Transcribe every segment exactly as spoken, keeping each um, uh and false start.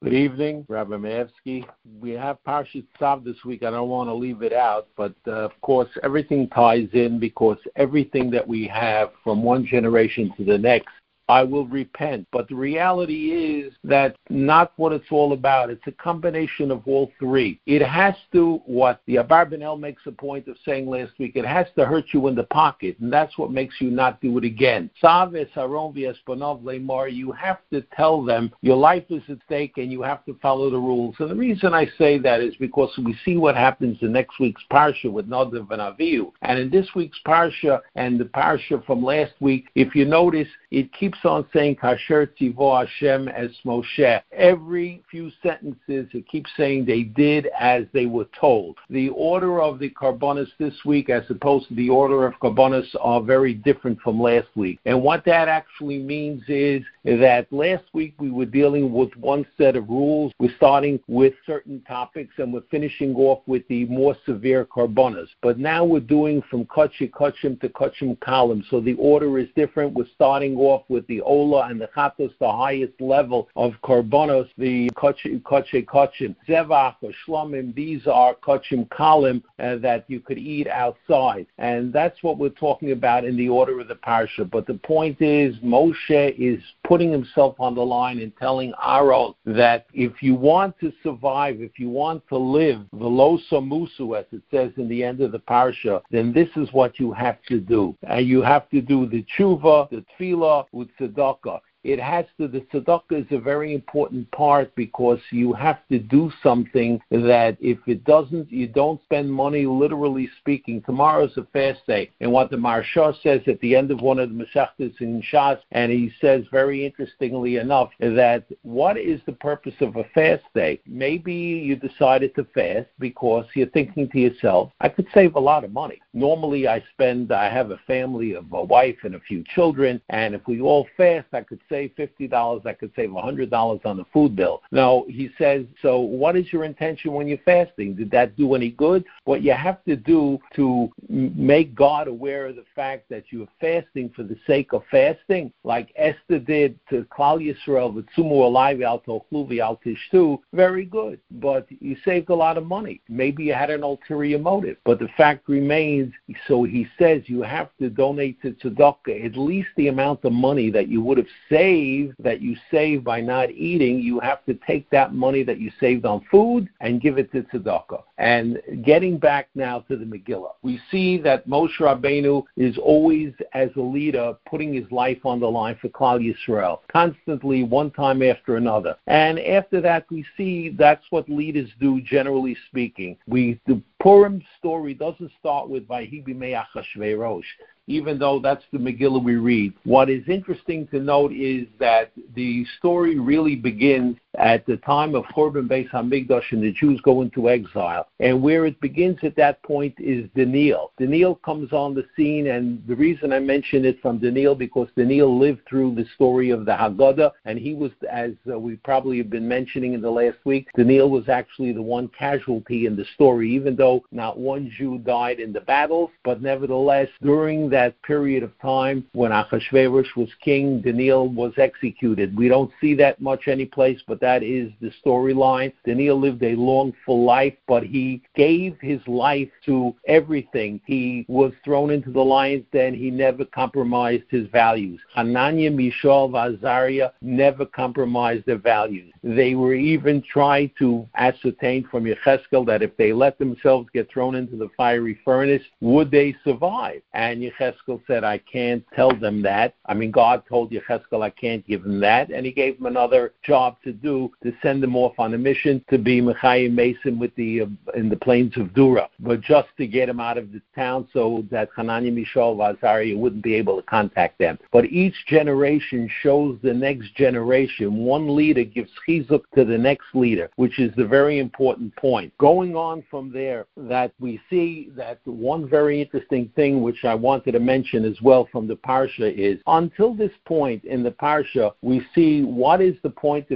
Good evening, Rabbi Maevsky. We have Parshat Tzav this week. I don't want to leave it out, but uh, of course everything ties in because everything that we have from one generation to the next, I will repent. But the reality is that not what it's all about. It's a combination of all three. It has to, what the Abarbanel makes a point of saying last week, it has to hurt you in the pocket, and that's what makes you not do it again. Tzav Saron v'Esponov Leimar, you have to tell them your life is at stake and you have to follow the rules. And the reason I say that is because we see what happens in next week's Parsha with Nadav and Avihu. And in this week's Parsha and the Parsha from last week, if you notice, it keeps on saying Kasher Tzivo Hashem as Moshe. Every few sentences it keeps saying they did as they were told. The order of the Karbonos this week as opposed to the order of Karbonos are very different from last week. And what that actually means is that last week we were dealing with one set of rules. We're starting with certain topics and we're finishing off with the more severe Karbonos. But now we're doing from Kachim Kachim to Kachim Kalim. So the order is different. We're starting off with the Ola and the Chatos, the highest level of Karbonos, the Kachim Kachim, Zevach or Shlomim. These are Kachim Kalim uh, that you could eat outside. And that's what we're talking about in the order of the Parsha. But the point is, Moshe is putting himself on the line and telling Aaron that if you want to survive, if you want to live, v'lo samusu, as it says in the end of the Parsha, then this is what you have to do. And you have to do the tshuva, the tefillah, with tzedakah. It has to, the tzedakah is a very important part because you have to do something that if it doesn't, you don't spend money, literally speaking. Tomorrow's a fast day. And what the Maharsha says at the end of one of the Masechtas in Shas, and he says very interestingly enough, that what is the purpose of a fast day? Maybe you decided to fast because you're thinking to yourself, I could save a lot of money. Normally I spend, I have a family of a wife and a few children, and if we all fast, I could save fifty dollars, I could save one hundred dollars on the food bill. No, he says, so what is your intention when you're fasting? Did that do any good? What you have to do to make God aware of the fact that you're fasting for the sake of fasting, like Esther did to Klal Yisrael, V'tzumu alai v'al tochlu v'al tishtu, very good. But you saved a lot of money. Maybe you had an ulterior motive. But the fact remains, so he says you have to donate to tzedakah at least the amount of money that you would have saved, that you save by not eating. You have to take that money that you saved on food and give it to tzedakah. And getting back now to the Megillah, we see that Moshe Rabbeinu is always, as a leader, putting his life on the line for Klal Yisrael, constantly, one time after another. And after that, we see that's what leaders do, generally speaking. We the Purim story doesn't start with Vayhi b'mei Achashverosh, even though that's the Megillah we read. What is interesting to note is that the story really begins at the time of Churban Beis Hamikdash and the Jews go into exile. And where it begins at that point is Daniel. Daniel comes on the scene, and the reason I mention it from Daniel, because Daniel lived through the story of the Haggadah, and he was, as uh, we probably have been mentioning in the last week, Daniel was actually the one casualty in the story, even though not one Jew died in the battles, but nevertheless, during that period of time when Achashverosh was king, Daniel was executed. We don't see that much anyplace, but that is the storyline. Daniel lived a long, full life, but he gave his life to everything. He was thrown into the lion's den. He never compromised his values. Hananiah, Mishael, Azariah never compromised their values. They were even trying to ascertain from Yecheskel that if they let themselves get thrown into the fiery furnace, would they survive? And Yecheskel said, I can't tell them that. I mean, God told Yecheskel, I can't give them that. And he gave him another job to do, to send them off on a mission to be Mechayim Mason with the, uh, in the plains of Dura, but just to get him out of the town so that Hananiah, Mishael, Azariah wouldn't be able to contact them. But each generation shows the next generation. One leader gives chizuk to the next leader, which is the very important point. Going on from there, that we see that one very interesting thing which I wanted to mention as well from the Parsha is, until this point in the Parsha, we see what is the point of saying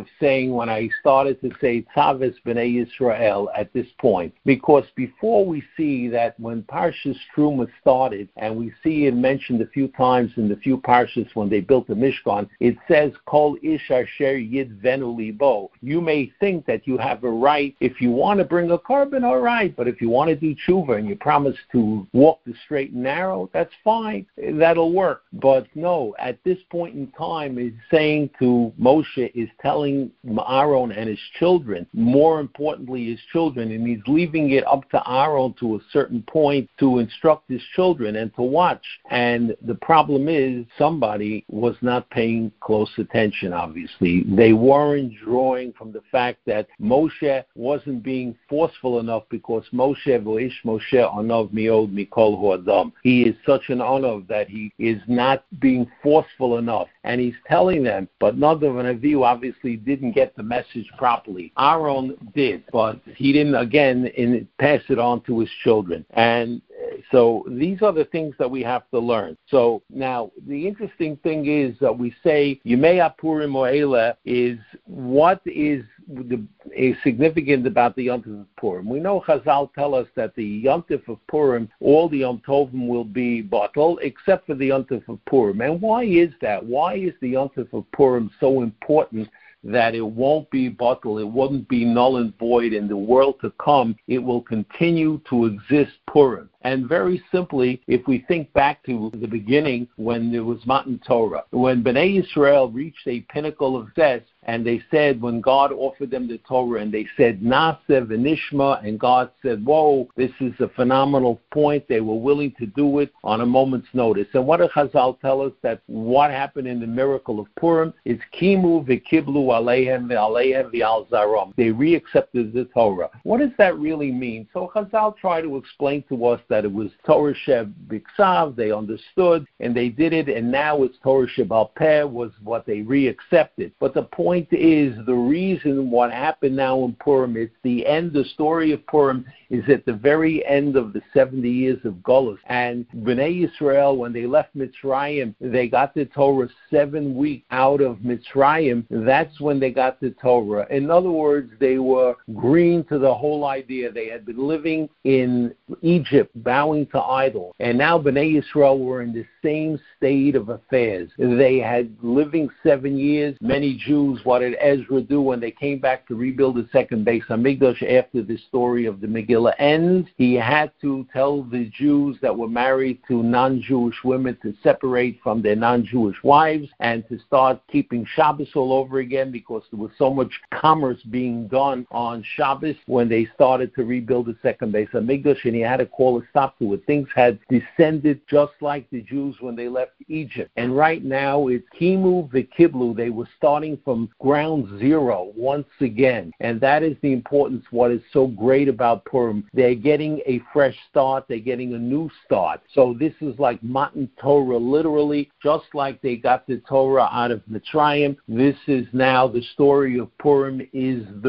saying when I started to say Tzaves B'nai Yisrael at this point, because before we see that when Parshas Truma started, and we see it mentioned a few times in the few Parshas when they built the Mishkan, it says, Kol ish asher yidvenu libo. You may think that you have a right, if you want to bring a carbon, all right, but if you want to do tshuva and you promise to walk the straight and narrow, that's fine, that'll work. But no, at this point in time, he's saying to Moshe, is telling Aaron and his children, more importantly his children, and he's leaving it up to Aaron to a certain point to instruct his children and to watch. And the problem is somebody was not paying close attention, obviously. They weren't drawing from the fact that Moshe wasn't being forceful enough, because Moshe v'ish Moshe anov miod mikol hu adam. He is such an anov that he is not being forceful enough. And he's telling them, but Nadav and Avihu obviously didn't get the message properly. Aaron did, but he didn't, again, in, pass it on to his children. And so these are the things that we have to learn. So now the interesting thing is that we say Yemei HaPurim O'Ela is what is the, is significant about the Yom Tov of Purim. We know Chazal tell us that the Yom Tov of Purim, all the Yom Tovim will be batal except for the Yom Tov of Purim. And why is that? Why is the Yom Tov of Purim so important that it won't be batal, it won't be null and void in the world to come? It will continue to exist, Purim. And very simply, if we think back to the beginning when there was Matan Torah, when Bnei Yisrael reached a pinnacle of zest, and they said, when God offered them the Torah, and they said, Naseh v'nishma, and God said, whoa, this is a phenomenal point. They were willing to do it on a moment's notice. And what does Chazal tell us? That what happened in the miracle of Purim is Kimu v'kiblu aleihem v'aleihem v'al zarom. They re-accepted the Torah. What does that really mean? So Chazal tried to explain to us that it was Torah Sheb Biksav, they understood, and they did it, and now it's Torah Shebal Peh was what they re-accepted. But the point is, the reason what happened now in Purim, it's the end, the story of Purim is at the very end of the seventy years of Golus. And Bnei Yisrael, when they left Mitzrayim, they got the Torah seven weeks out of Mitzrayim. That's when they got the Torah. In other words, they were green to the whole idea. They had been living in Egypt, bowing to idols. And now Bnei Yisrael were in the same state of affairs. They had living seven years. Many Jews, what did Ezra do when they came back to rebuild the second Beis Hamikdash after the story of the Megillah ends? He had to tell the Jews that were married to non-Jewish women to separate from their non-Jewish wives and to start keeping Shabbos all over again, because there was so much commerce being done on Shabbos when they started to rebuild the second Beis Hamikdash, and he had to call a stop to it. Things had descended just like the Jews when they left Egypt. And right now it's Kimu v'kiblu. They were starting from ground zero once again. And that is the importance, what is so great about Purim. They're getting a fresh start. They're getting a new start. So this is like Matan Torah, literally, just like they got the Torah out of Mitzrayim. This is now the story of Purim, is the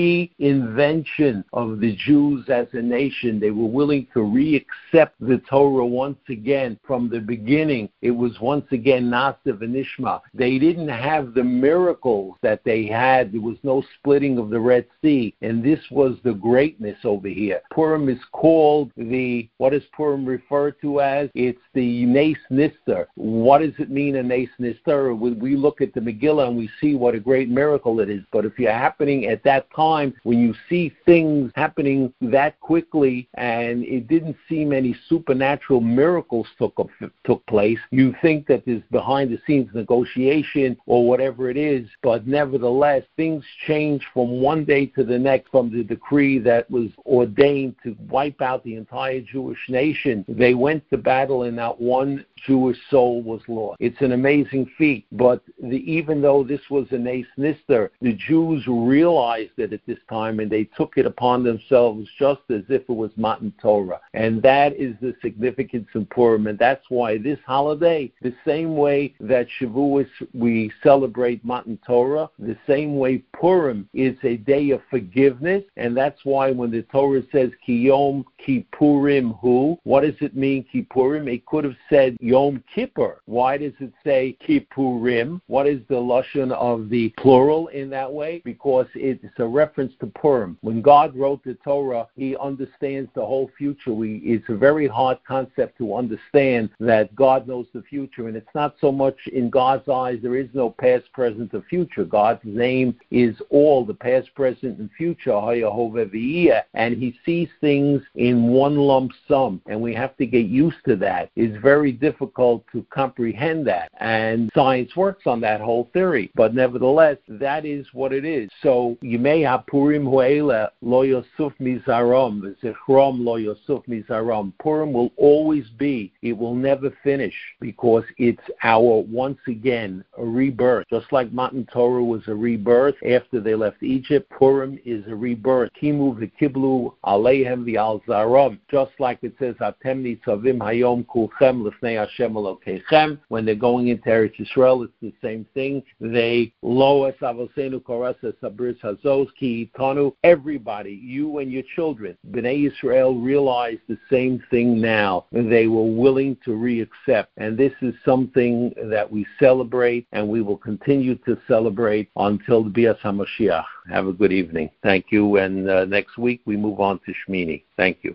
reinvention of the Jews as a nation. They were willing to re-accept the Torah once again. From the beginning, it was once again Naseh v'nishma. They didn't have the miracles that they had. There was no splitting of the Red Sea, and this was the greatness over here. Purim is called the, what is Purim referred to as? It's the Nes Nister. What does it mean, a Nes Nister? We look at the Megillah and we see what a great miracle it is, but if you're happening at that time, when you see things happening that quickly and it didn't seem any supernatural miracles took, took place, you think that there's behind the scenes negotiation or whatever it is, but nevertheless, things change from one day to the next. From the decree that was ordained to wipe out the entire Jewish nation, they went to battle and not one Jewish soul was lost. It's an amazing feat, but the, even though this was a Nes Nister, the Jews realized it at this time, and they took it upon themselves just as if it was Matan Torah. And that is the significance of Purim, and that's why this holiday, the same way that Shavuos we celebrate Matan Torah, the same way Purim is a day of forgiveness, and that's why when the Torah says Ki Yom Kippurim Hu, what does it mean Kippurim? It could have said Yom Kippur. Why does it say Kippurim? What is the lashon of the plural in that way? Because it's a reference to Purim. When God wrote the Torah, He understands the whole future. We, it's a very hard concept to understand that God knows the future, and it's not so much in God's eyes. There is no past, present, or future. God's name is all, the past, present, and future, and He sees things in one lump sum, and we have to get used to that. It's very difficult to comprehend that, and science works on that whole theory, but nevertheless, that is what it is. So, Yimei HaPurim Hu'ela Lo Yosuf Mizarom, V'Zichrom Lo Yosuf Mizarom. Purim will always be, it will never finish, because it's our, once again, a rebirth. Just like Matan Torah was a rebirth after they left Egypt, Purim is a rebirth. Kimu v'kiblu aleihem v'al zarom. Just like it says, Atem nitzavim hayom kulchem lefnei Hashem Elokeichem. When they're going into Eretz Yisrael, it's the same thing. They lo es avosenu korasa sabris hazos ki itanu. Everybody, you and your children, Bnei Yisrael, realize the same thing now. They were willing to re-accept. And this is something that we celebrate, and we will continue to celebrate until the Bias HaMashiach. Have a good evening. Thank you. And uh, next week we move on to Shmini. Thank you.